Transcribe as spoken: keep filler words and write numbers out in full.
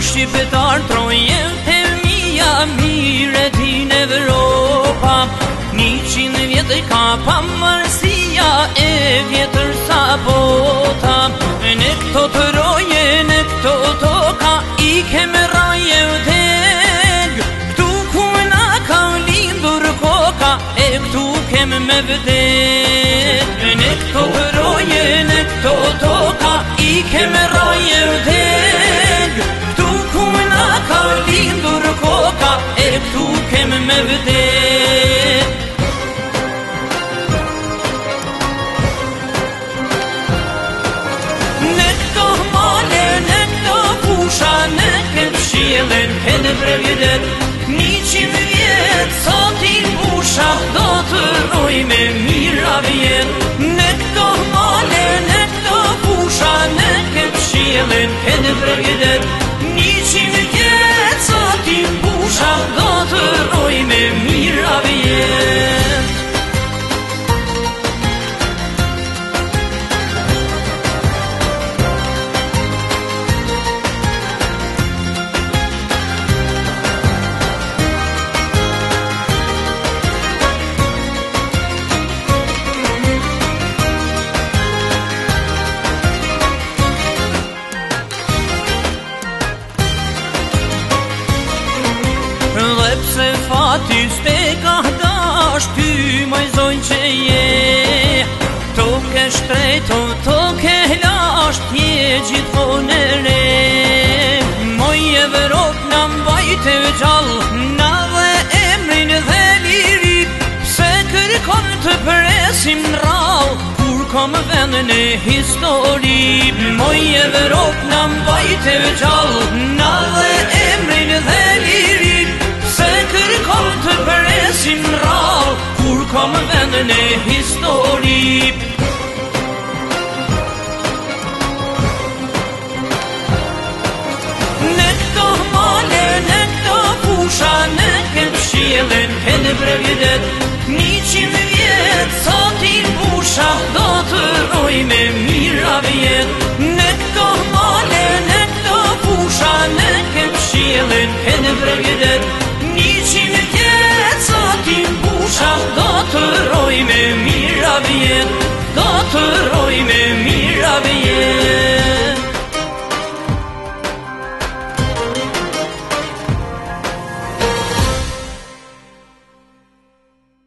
shqiptar trojen e mija mire din Evropa. Njëqind vjetë ka pamërsia e vjetër sa bota. Në këto të roje, në këto toka i keme raje vdeg. Këtu ku na ka lindur koka e këtu keme me vdeg. Në këto të roje, në këto toka i keme raje vdeg. Këtu ku na ka lindur koka e këtu keme me vdeg. Në këpshilën edhe brevjedet Njëqind vjetë sotin busha do të roj me mira vjet. Në këto male, në këto busha Në këpshilën edhe brevjedet Njëqind vjetë sotin busha do të roj me mira vjet. Dhe pse fati s'te ka dash ty maj zonjë që je. Toke shtrejto, toke lasht je gjithmonë e re. Moj Evropë na mbajte gjall, na dhe emrin dhe lirit. Pse kërkon të presim n'rall, kur kom vendin e histori. Moj Evropë na mbajte gjall, na dhe emrin dhe lirit. Se kërkon të presim rall, kur kom vendin e histori. Në këto male, në këto fusha, në këpshilën edhe brevjedet Njëqind vjetë sotin busha do të roj me mira vjet. Në këto male, në këto fusha, në këpshilën edhe brevjedet Njëqind vjetë sotin busha do të roj me mira vjet. Do të roj me